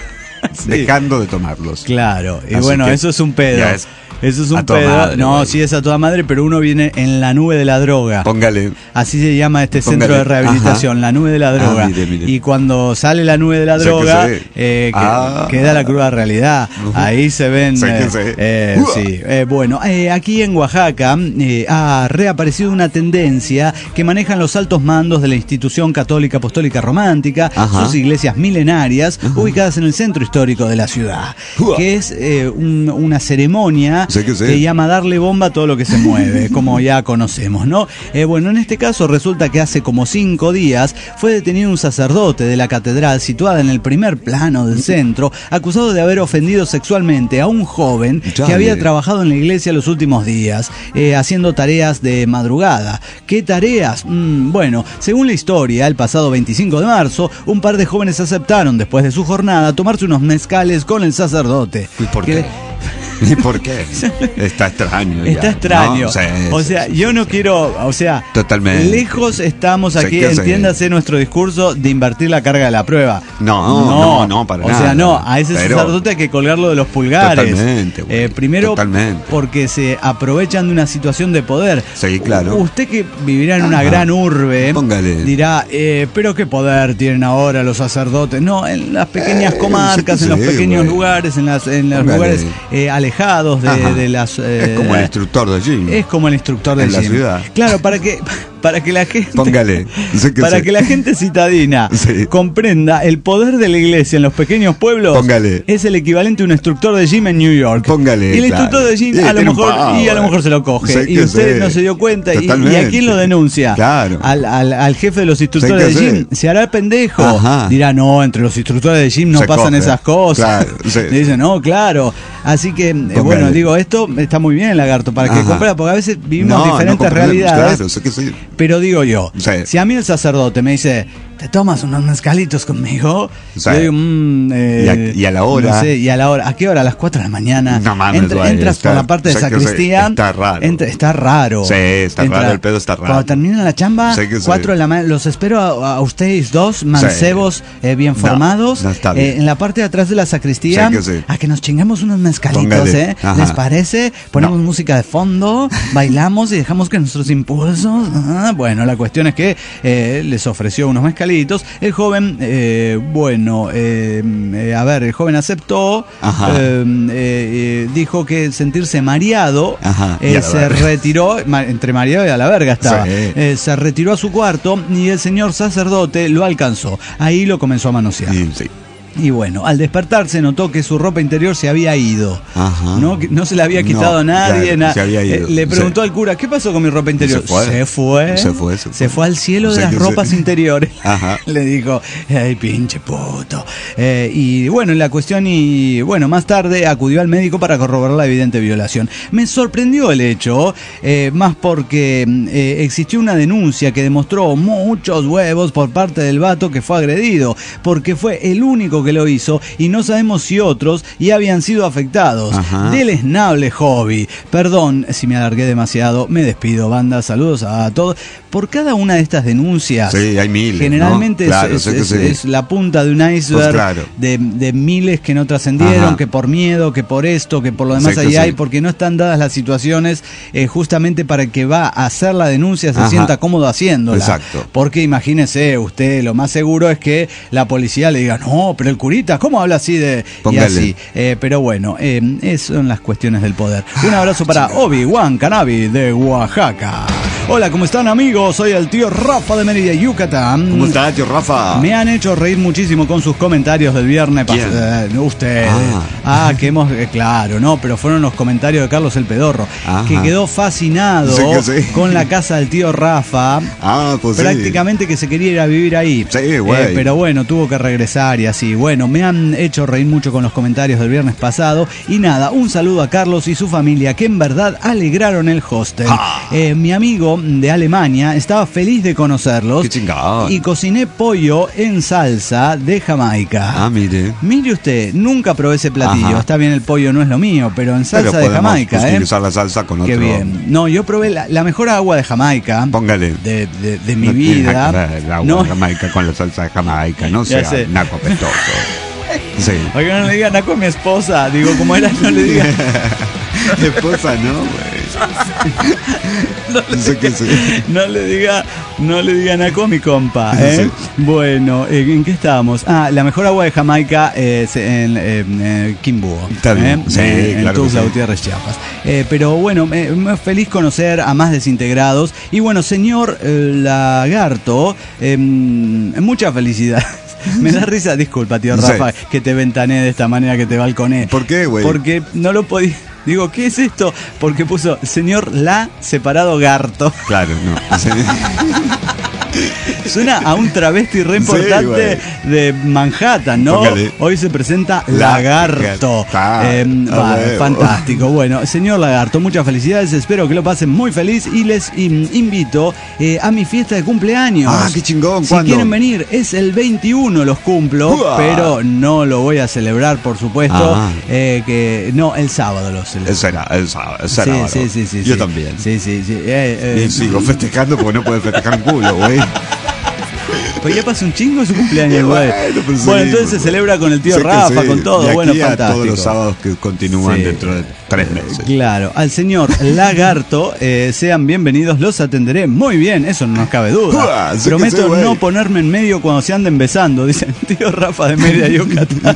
Sí. dejando de tomarlos. Claro, y Así bueno, que eso es un pedo. ya es Eso es un a toda pedo. madre, no, güey. sí es a toda madre, pero uno viene en la nube de la droga. Póngale. Así se llama este Póngale. centro de rehabilitación, Ajá. la nube de la droga. Ah, mire, mire. Y cuando sale la nube de la Sé que droga, sé. eh, que- Ah. queda la cruda realidad. Ujú. Ahí se ven. Sé que eh, sé. eh, Uah. sí. Eh, bueno, eh, aquí en Oaxaca eh, ha reaparecido una tendencia que manejan los altos mandos de la institución católica apostólica romántica, Ajá. sus iglesias milenarias, ubicadas en el centro histórico de la ciudad, Uah. que es eh, un- una ceremonia Sé que sé. que llama darle bomba a todo lo que se mueve, como ya conocemos, ¿no? Eh, bueno, en este caso resulta que hace como cinco días fue detenido un sacerdote de la catedral situada en el primer plano del centro, acusado de haber ofendido sexualmente a un joven que Chale. había trabajado en la iglesia los últimos días, eh, haciendo tareas de madrugada. ¿Qué tareas? Mm, bueno, según la historia, el pasado veinticinco de marzo, un par de jóvenes aceptaron, después de su jornada, tomarse unos mezcales con el sacerdote. ¿Y por Que- qué? ¿Y por qué? Está extraño. ya, Está extraño. ¿no? Sí, o sí, sea, sí, yo sí, no sí. quiero, o sea, Totalmente. lejos estamos Sé aquí, que sé. entiéndase nuestro discurso de invertir la carga de la prueba. No, no, no, para O nada. sea, no, a ese Pero- sacerdote hay que colgarlo de los pulgares. Totalmente, güey, Eh, primero, totalmente. porque se aprovechan de una situación de poder. Sí, claro. Usted que vivirá en una Ajá. gran urbe, Póngale. dirá, eh, pero qué poder tienen ahora los sacerdotes. No, en las pequeñas Eh, comarcas, sí, en los sí, pequeños güey. lugares, en, las, en los Póngale. lugares eh, alejados de, Ajá. de las... eh, Es como el instructor de gym. es como el instructor del En la gym. ciudad. Claro, para que para que la gente Póngale. Sé que para sé. que la gente citadina Sí. comprenda el poder de la iglesia en los pequeños pueblos. Póngale. Es el equivalente a un instructor de gym en New York. Póngale, Y el claro. instructor de gym Sí, a lo tiene un mejor power. y a lo mejor se lo coge. Sé Y que usted sé. no se dio cuenta. Y, y Totalmente. a quién lo denuncia? Claro. Al, al, al jefe de los instructores Sé de que gym. sé. Se hará el pendejo. Ajá. Dirá, no, entre los instructores de gym no Se pasan coge. esas cosas. Claro, sí. Le dicen, no, claro. Así que, eh, Póngale. bueno, digo, esto está muy bien, Lagarto, para que Ajá. comprenda, porque a veces vivimos No, no diferentes comprendemos, realidades. Claro, sé que sí. Pero digo yo, Sí. si a mí el sacerdote me dice, ¿te tomas unos mezcalitos conmigo? Sí. Yo digo, mm, eh, Y a- y a la hora. No sé, y a la hora. ¿A qué hora? A las cuatro de la mañana. No mames, Entra- güey, entras está- por la parte de sé que sacristía. sí, está raro. entra- está raro. Sí, está raro, el pedo está raro. Cuando termina la chamba, Sé que sí. cuatro de la mañana, los espero a, a ustedes dos, mancebos eh, bien No, formados. no está eh, bien. en la parte de atrás de la sacristía, Sé que sí. a que nos chingamos unos mezcalitos, Póngale. ¿eh? Ajá. ¿Les parece? Ponemos No. música de fondo, bailamos y dejamos que nuestros impulsos. Ah, bueno, la cuestión es que eh, les ofreció unos mezcalitos. El joven, eh, bueno, eh, eh, a ver, el joven aceptó, Ajá. eh, eh, eh, dijo que sentirse mareado, Ajá, y eh, a la se verga. retiró, ma- entre mareado y a la verga estaba, Sí. eh, se retiró a su cuarto y el señor sacerdote lo alcanzó. Ahí lo comenzó a manosear. Y, sí. Y bueno, al despertarse notó que su ropa interior se había ido. Ajá. No, que no se la había No, quitado a nadie. claro, na- se había ido. Eh, le preguntó Sí. al cura, ¿qué pasó con mi ropa interior? Se fue. Se fue. Se fue, se fue. fue al cielo de Sé las que ropas se- interiores. Ajá. Le dijo, ay, pinche puto. Eh, y bueno, la cuestión, y bueno, más tarde acudió al médico para corroborar la evidente violación. Me sorprendió el hecho, eh, más porque eh, existió una denuncia que demostró muchos huevos por parte del vato que fue agredido, porque fue el único que lo hizo y no sabemos si otros ya habían sido afectados. Ajá. Deleznable hobby. Perdón si me alargué demasiado, me despido, banda, saludos a todos. Por cada una de estas denuncias, Sí, hay miles, generalmente ¿no? es- Claro, es, sé que es- sí. es la punta de un iceberg Pues claro. de, de miles que no trascendieron, Ajá. que por miedo, que por esto, que por lo demás Sé que ahí sí. hay, porque no están dadas las situaciones eh, justamente para el que va a hacer la denuncia se Ajá. sienta cómodo haciéndola. Exacto. Porque imagínese usted, lo más seguro es que la policía le diga, no, pero el curita, ¿cómo habla así de...? Póngale. Y así. Eh, pero bueno, eh, esas son las cuestiones del poder. Un abrazo para Obi-Wan Canavi de Oaxaca. Hola, ¿cómo están, amigos? Soy el tío Rafa de Mérida, Yucatán. ¿Cómo está, tío Rafa? Me han hecho reír muchísimo con sus comentarios del viernes ¿Quién? pasado. Eh, ustedes. Ah. Ah, que hemos. eh, claro, no, pero fueron los comentarios de Carlos el Pedorro, Ajá. que quedó fascinado Sí que sí. con la casa del tío Rafa. Ah, pues sí. Prácticamente que se quería ir a vivir ahí. Sí, güey. Eh, pero bueno, tuvo que regresar y así. Bueno, me han hecho reír mucho con los comentarios del viernes pasado. Y nada, un saludo a Carlos y su familia, que en verdad alegraron el hostel. Ah. Eh, mi amigo de Alemania estaba feliz de conocerlos. Qué chingón. Y cociné pollo en salsa de Jamaica. Ah, mire. Mire usted, nunca probé ese platillo. Ajá. Está bien, el pollo no es lo mío, pero en salsa Pero de podemos Jamaica, ¿eh? utilizar la salsa con Qué otro. bien. No, yo probé la, la mejor agua de Jamaica. Póngale. De, de, de mi No tiene vida. nada que ver el agua No. de Jamaica con la salsa de Jamaica. No Ya sea sé. naco apestoso. Sí. ¿Por qué no le digan Naco a mi esposa? Digo, como era, no le digan. Esposa, no, güey. No le, No sé qué diga, sé. no le diga, no le diga Naco a mi compa, ¿eh? Sí. Bueno, ¿en qué estábamos? Ah, la mejor agua de Jamaica es en, en, en Quimbuo. Está bien. ¿eh? Sí, en claro que Tuxtla sí. Gutiérrez, Chiapas. Eh, pero bueno, me, me feliz conocer a más desintegrados. Y bueno, señor eh, Lagarto, eh, mucha felicidad. Me da risa, disculpa, tío Sí. Rafa, que te ventané de esta manera, que te balconé. ¿Por qué, güey? Porque no lo podía. Digo, ¿qué es esto? Porque puso señor La separado Garto. Claro, no. Sí. Suena a un travesti re importante Sí, de Manhattan, ¿no? Póngale. Hoy se presenta La- Lagarto. Ah, Eh, a va, huevo. fantástico. Bueno, señor Lagarto, muchas felicidades. Espero que lo pasen muy feliz y les in- invito eh, a mi fiesta de cumpleaños. Ah, qué chingón. Si ¿Cuándo? quieren venir, es el veintiuno, los cumplo, Uah. pero no lo voy a celebrar, por supuesto. Ah. eh, que no, el sábado lo celebro. Será, el sábado. el Sí, sábado. sí, sí, sí. Yo sí. también. Sí, sí, sí. Eh, eh, Y sigo festejando porque no puedes festejar un culo, güey. Pues ya pasa un chingo su cumpleaños, Qué güey. bueno, pues sí, Bueno, entonces se pues, celebra con el tío Sé que Rafa, sí. con todo. De Bueno, aquí a fantástico. todos los sábados que continúan Sí. dentro de tres meses. Claro, al señor Lagarto, eh, sean bienvenidos, los atenderé muy bien, eso no nos cabe duda. Uah, sé que Prometo sí, güey. no ponerme en medio cuando se anden besando, dice el tío Rafa de Mérida, Yucatán.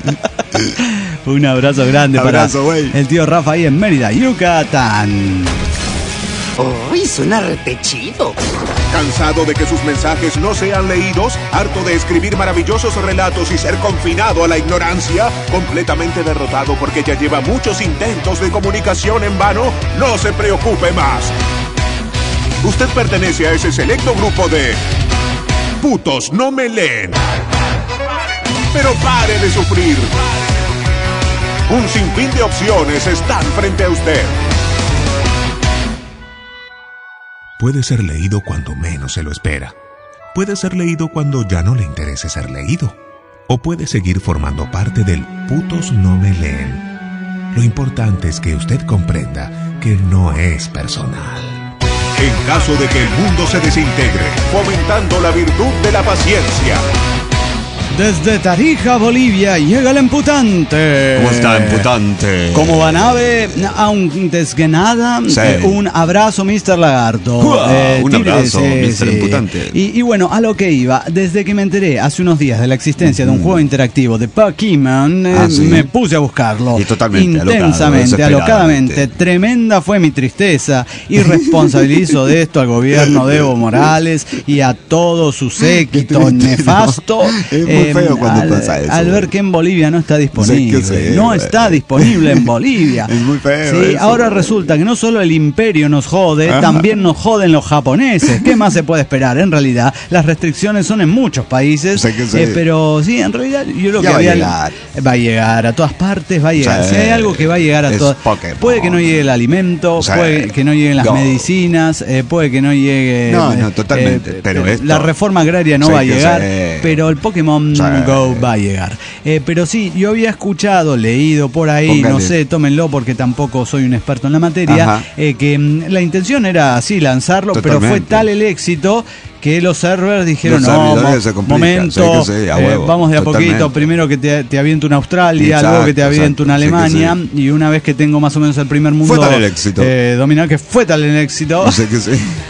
Un abrazo grande Abrazo, para güey. el tío Rafa ahí en Mérida, Yucatán. ¡Uy, suena rete chido! ¿Cansado de que sus mensajes no sean leídos? ¿Harto de escribir maravillosos relatos y ser confinado a la ignorancia? ¿Completamente derrotado porque ya lleva muchos intentos de comunicación en vano? No se preocupe más. Usted pertenece a ese selecto grupo de putos no me leen. Pero pare de sufrir. Un sinfín de opciones están frente a usted. Puede ser leído cuando menos se lo espera. Puede ser leído cuando ya no le interese ser leído. O puede seguir formando parte del putos no me leen. Lo importante es que usted comprenda que no es personal. En caso de que el mundo se desintegre, fomentando la virtud de la paciencia. Desde Tarija, Bolivia, llega el emputante. ¿Cómo está, emputante? Como va nave, antes que nada, Sí. eh, un abrazo, mister Lagarto. Uah, un tire- abrazo, mister Emputante. Y, y bueno, a lo que iba, desde que me enteré hace unos días de la existencia de un juego interactivo de Pokémon, eh, Ah, ¿sí? me puse a buscarlo. Y totalmente alocado, intensamente, desesperadamente. alocadamente. Tremenda fue mi tristeza y responsabilizo de esto al gobierno de Evo Morales y a todo su séquito nefasto. Es muy feo cuando al, pasa eso, al ver güey. que en Bolivia no está disponible. Sí, que sí, no güey. está disponible en Bolivia. Es muy feo Sí, eso, ahora güey. resulta que no solo el imperio nos jode, Ajá. también nos joden los japoneses. ¿Qué más se puede esperar? En realidad, las restricciones son en muchos países. Sí, que sí. eh, pero sí, en realidad, yo lo Ya que va a había. llegar. Va a llegar a todas partes, va a llegar. Sí. Si hay algo que va a llegar a Es todas. Pokémon. Puede que no llegue el alimento, Sí. puede que no lleguen las No. medicinas, eh, puede que no llegue. No, no, eh, totalmente, pero esto- La reforma agraria no Sí, va a que llegar, sí. pero el Pokémon Sí. Go va a llegar. Eh, pero sí, yo había escuchado, leído por ahí, Póngale. no sé, tómenlo porque tampoco soy un experto en la materia, Ajá. eh, que mm, la intención era así lanzarlo, pero fue Totalmente. tal el éxito que los servers dijeron, Los no, servidores mo- se complican, momento, sí que sí, a eh, huevo, vamos de a totalmente. poquito, primero que te, te aviento una Australia, Exacto, luego que te aviento una exacto, sí que Alemania, y una vez que tengo más o menos el primer mundo Fue tal el éxito. eh, dominado, que fue tal el éxito, No sé qué sí.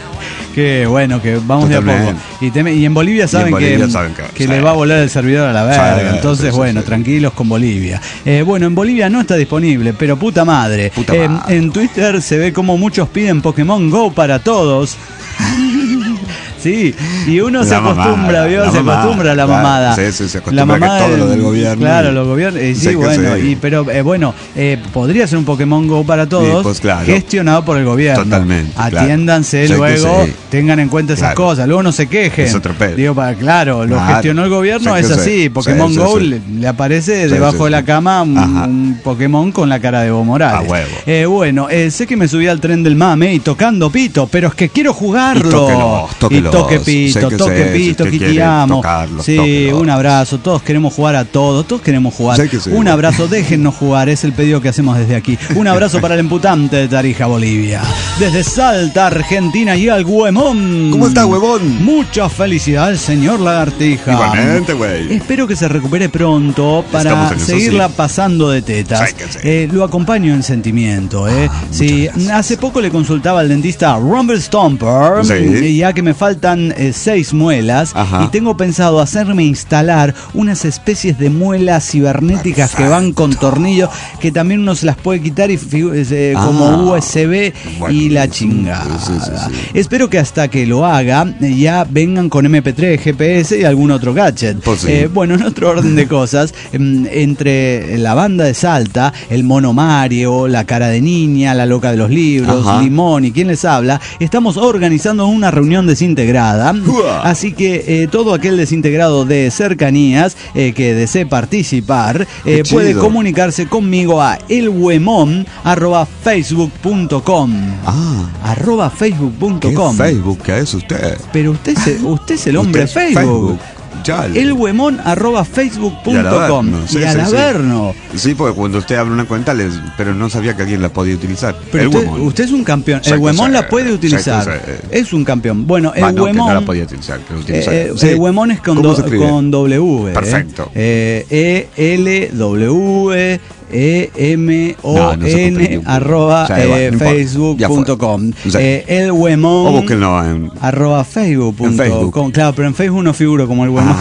que bueno, que vamos de a Totalmente. poco. Y, te- y en Bolivia saben Bolivia que, saben que- que sí. le va a volar el servidor a la verga. Sí, Entonces, sí, sí, bueno, sí. tranquilos con Bolivia. Eh, bueno, en Bolivia no está disponible, pero puta madre. Puta Eh, madre. En Twitter se ve como muchos piden Pokémon Go para todos. Sí, y uno La se acostumbra, mamada, ¿vio? la se mamada, acostumbra a la claro. mamada. Sí, sí, se acostumbra que todo lo del gobierno Claro, y- los gobiernos. eh, sí, Sí que bueno, sí. y, pero eh, bueno, eh, podría ser un Pokémon Go para todos, pues, claro. gestionado por el gobierno. Totalmente, claro. Atiéndanse Sí que luego, sí. tengan en cuenta esas Claro. cosas, luego no se quejen. Es otro pedo. Digo, para, claro, lo Claro. gestionó el gobierno, Sí es que sí. así. Pokémon Sí, sí, Go sí. Le, le aparece Sí, debajo sí, de la sí. cama un, Ajá. un Pokémon con la cara de Evo Morales. A huevo. Eh, bueno, eh, sé que me subí al tren del mame y tocando pito, pero es que quiero jugarlo. Y tóquelo, tóquelo. Y toque pito, sé toque sé, si pito, usted que quiere te amo. tocarlo, Sí, tóquelo. un abrazo, todos queremos jugar a todos, todos queremos jugar. Sé que sí. Un abrazo, déjennos jugar, es el pedido que hacemos desde aquí. Un abrazo para el emputante de Tarija, Bolivia. Desde Salta, Argentina, y al Huemón. ¿Cómo está, Huevón? Mucha felicidad, señor Lagartija. Igualmente, güey. Espero que se recupere pronto para Estamos en eso, seguirla sí. pasando de tetas. Sí, que sí. Eh, lo acompaño en sentimiento. Eh. Ah, sí, hace poco le consultaba al dentista Rumble Stomper, Sí. ya que me faltan eh, seis muelas. Ajá. Y tengo pensado hacerme instalar unas especies de muelas cibernéticas Perfecto. que van con tornillos, que también uno se las puede quitar y figu- eh, Ah, como U S B bueno, y la sí, chingada. sí, sí, sí. Espero que hasta que lo haga eh, ya vengan con M P tres, G P S y algún otro gadget. Pues sí. Eh, bueno, en otro orden de cosas, em, entre la banda de Salta, el Mono Mario, la Cara de Niña, la Loca de los Libros, Ajá. Limón y quien les habla, estamos organizando una reunión desintegrada. Uah. Así que eh, todo aquel desintegrado de cercanías eh, que desee participar eh, Qué puede chido. comunicarse conmigo a elhuemón arroba facebook punto com. Ah, Arroba facebook punto ¿qué com. Facebook que es usted? Pero usted es, usted es el hombre Usted es Facebook. Ya le- Elhuemón arroba facebook Y al punto com. Averno, sí, Y sí, al sí. Averno. Sí, porque cuando usted abre una cuenta, les, pero no sabía que alguien la podía utilizar. Pero El usted, Huemón. usted es un campeón. Sé El que Huemón sé, la puede sé utilizar. que sé. Es un campeón. Bueno, el Ah, no, que Huemón. no la podía utilizar, que lo utilizaba. Eh, eh, Sí. El Huemón es con, ¿Cómo do- se escribe? con W. eh. Perfecto. Eh, E L W E M O No, no se N confundió. arroba O sea, igual, eh, no importa. facebook Ya fue. punto com. O sea, Eh, el Huemón O búsquenlo en... arroba facebook punto com. En Facebook. Claro, pero en Facebook no figuro como el Huemón.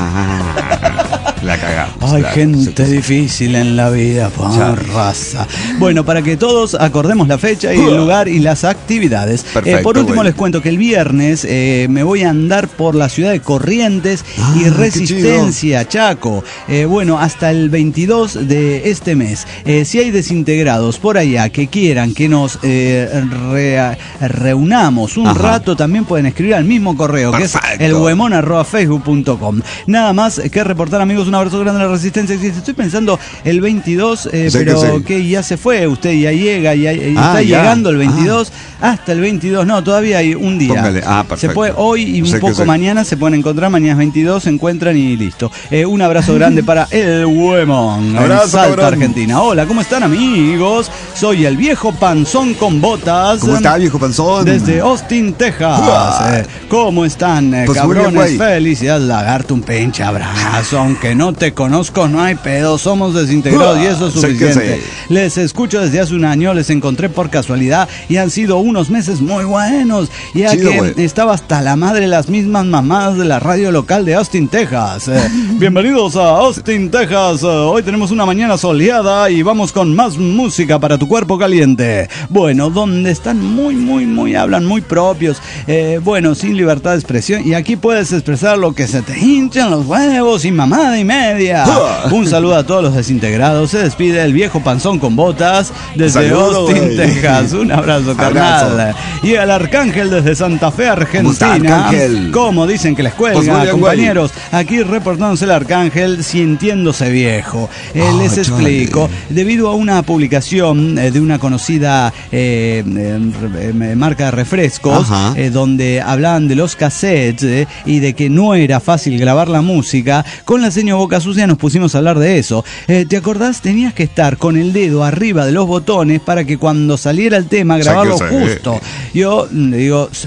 Ah, la cagamos. Hay claro. gente Sí, sí. difícil en la vida, por Ya. raza. Bueno, para que todos acordemos la fecha y el lugar y las actividades. Perfecto, Eh, por último güey. les cuento que el viernes eh, me voy a andar por la ciudad de Corrientes Ah, y qué Resistencia, Chaco. Eh, bueno, hasta el veintidós de este mes. Eh, si hay desintegrados por allá que quieran que nos eh, re- reunamos un Ajá. rato, también pueden escribir al mismo correo, Perfecto. que es el huemón arroba facebook punto com. Nada más que reportar, amigos, un abrazo grande a la Resistencia. Estoy pensando el veintidós, eh, Sé que pero sí. que ya se fue, usted ya llega, ya, ya Ah, está ya. llegando el veintidós, hasta el veintidós, no, todavía hay un día. Póngale. Ah, se perfecto. puede hoy y un Sé que poco sí. mañana se pueden encontrar, mañana es veintidós, se encuentran y listo. Eh, un abrazo grande para el Huemón, en Abrazo, Salta, cabrón. Argentina. Hola, ¿cómo están, amigos? Soy el viejo panzón con botas. ¿Cómo está, viejo panzón? Desde Austin, Texas. Uah. Eh, ¿Cómo están, eh, Pues muy bien, cabrones? güey. Felicidad, lagarto, un pinche abrazo. Aunque no te conozco, no hay pedo. Somos desintegrados y eso es Sé que suficiente. sí. Les escucho desde hace un año, les encontré por casualidad y han sido unos meses muy buenos. Ya Chido, que güey. estaba hasta la madre de las mismas mamadas de la radio local de Austin, Texas. Eh, bienvenidos a Austin, Texas. Eh, hoy tenemos una mañana soleada y vamos con más música para tu cuerpo caliente. Bueno, donde están muy, muy, muy, hablan muy propios. Eh, bueno, sin libertad de expresión. Y aquí puedes expresar lo que se te hinchan los huevos y mamada y media. Un saludo a todos los desintegrados. Se despide el viejo panzón con botas desde Saludo, Austin, güey. Texas. Un abrazo, carnal. Abrazo. Y el Arcángel desde Santa Fe, ¿Cómo está, Argentina. Arcángel? Como dicen que les cuelga, Pues muy bien, compañeros. Aquí reportándose el Arcángel, sintiéndose viejo. Eh, Ah, les chale. explico. Debido a una publicación eh, de una conocida eh, eh, re- eh, marca de refrescos, Ajá. eh, donde hablaban de los cassettes eh, y de que no era fácil grabar la música, con la seño Boca Sucia nos pusimos a hablar de eso. Eh, ¿Te acordás? Tenías que estar con el dedo arriba de los botones para que cuando saliera el tema Ya grabarlo que sé. justo. Yo le digo, sí.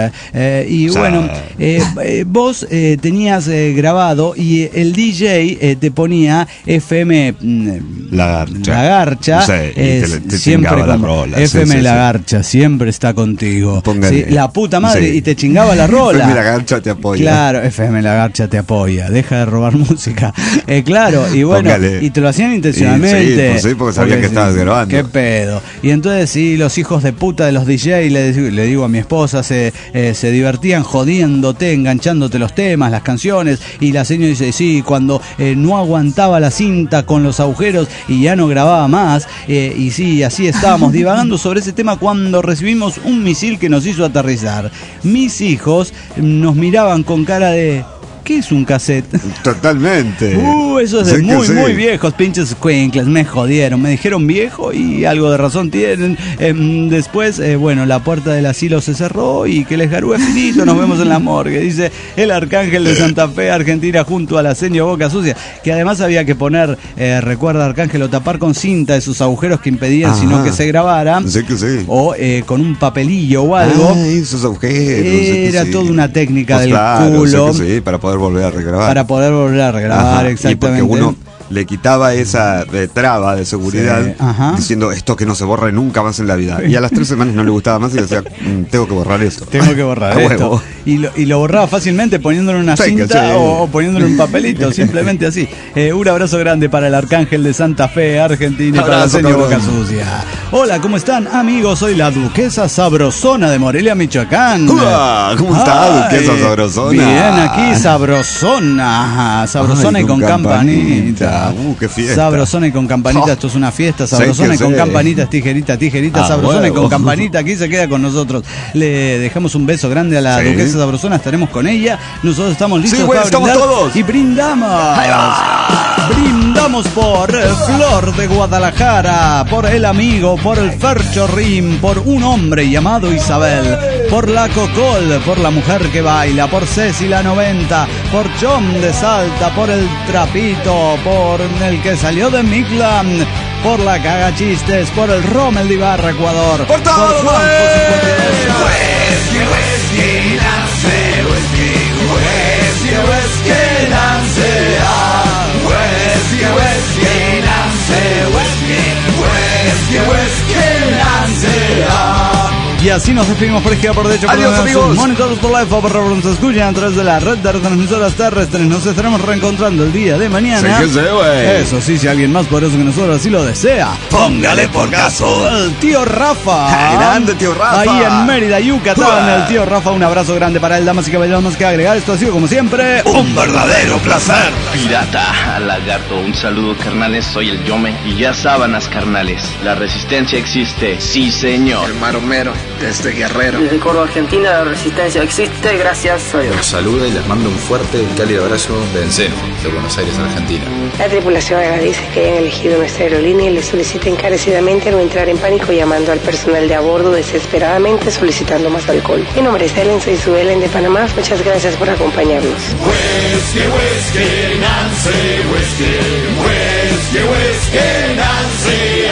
Eh, y Sí. bueno, eh, eh, vos eh, tenías eh, grabado y el D J eh, te ponía F M mm, Lagarcha. Lagarcha, Sí, y eh, te le- te siempre chingaba la con rola, F M sí, sí, sí. Lagarcha, siempre está contigo. Póngale. Sí, la puta madre, Sí. y te chingaba la rola. F M Lagarcha te apoya. Claro, F M Lagarcha te apoya, deja de robar música. Eh, claro, y bueno, Póngale. y te lo hacían intencionalmente. Y sí, pues sí, porque sabía que estabas grabando. Qué pedo. Y entonces sí, los hijos de puta de los D J, le, le digo a mi esposa, se, eh, se divertían jodiéndote, enganchándote los temas, las canciones, y la señora dice, sí, cuando eh, no aguantaba la cinta con los agujeros y ya no grababa más, eh, y sí, así estábamos divagando sobre ese tema cuando recibimos un misil que nos hizo aterrizar. Mis hijos nos miraban con cara de... ¿Qué es un cassette? Totalmente. Uh, eso es de Sí que muy, sí. muy viejos, pinches squinkles, me jodieron, me dijeron viejo y algo de razón tienen. Eh, después, eh, bueno, la puerta del asilo se cerró y que les garúe finito, nos vemos en la morgue, dice el Arcángel de Santa Fe, Argentina, junto a la seño Boca Sucia, que además había que poner, eh, recuerda Arcángel, o tapar con cinta esos agujeros que impedían, Ajá. sino que se grabara, Sí que sí. o eh, con un papelillo o algo. Ay, esos agujeros. Era sí. toda una técnica Pues del claro, culo. sí que sí, para poder volver a regrabar. Para poder volver a regrabar, Ajá, exactamente. Y porque uno le quitaba esa eh, traba de seguridad, Sí, ajá. diciendo esto que no se borre nunca más en la vida. Y a las tres semanas no le gustaba más y decía, "Mm, tengo que borrar esto. Tengo que borrar A esto. huevo. Y lo, y lo borraba fácilmente poniéndole una Sí, que cinta sí. o, o poniéndole un papelito, simplemente así. Eh, un abrazo grande para el Arcángel de Santa Fe, Argentina, y para la Abrazo, señora Boca cabrón. Sucia. Hola, ¿cómo están, amigos? Soy la duquesa sabrosona de Morelia, Michoacán. Hola, ¿cómo está, Ay, duquesa sabrosona? Bien, aquí sabrosona. Sabrosona Ay, y con con campanita. campanita. Uh, qué fiesta. Sabrosona y con campanita, Oh. esto es una fiesta. Sí Sabrosona que y con sí. campanitas, tijerita, tijerita, Ah, sabrosona y huevo. con campanita. Aquí se queda con nosotros. Le dejamos un beso grande a la Sí. duquesa sabrosona. Estaremos con ella. Nosotros estamos listos Sí, güey, para estamos brindar todos. y brindamos. Brindamos por eh, Flor de Guadalajara, por el amigo, por el Fercho Rim, por un hombre llamado Isabel, por la Cocol, por la mujer que baila, por Ceci la noventa, por Chom de Salta, por el Trapito, por el que salió de Mictlan, por la Caga Chistes, por el Rommel de Ibarra, Ecuador, ¡Por todo, Juanjo güey! Y así nos despedimos por izquierda, por derecha, por Adiós, donde amigos. sus monitores por live, por favor, nos escuchan a través de la red de transmisoras terrestres. Nos estaremos reencontrando el día de mañana. Sí que sí, güey. Eso sí, si alguien más poderoso que nosotros así lo desea, Póngale por caso. el tío Rafa. Grande, tío Rafa. Ahí en Mérida, Yucatán, Uah. el tío Rafa. Un abrazo grande para él, damas y caballeros. Más que agregar, esto ha sido como siempre Un verdadero placer. Pirata, lagarto, un saludo carnales, soy el Yome y ya sábanas carnales, la resistencia existe, sí señor. El maromero, desde Guerrero. Desde Córdoba, Argentina, la resistencia existe, gracias a Dios. Los saluda y les mando un fuerte y cálido abrazo de Ensejo, de Buenos Aires, Argentina. La tripulación agradece que hayan elegido nuestra aerolínea y les solicita encarecidamente no entrar en pánico llamando al personal de a bordo desesperadamente solicitando más alcohol. Mi nombre es Ellen, soy su Ellen de Panamá. Muchas gracias por acompañarnos. Whiskey, whiskey, Nancy, whiskey, whiskey, whiskey, Nancy.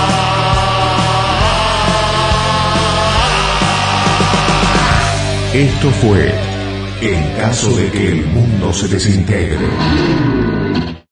Esto fue En caso de que el mundo se desintegre.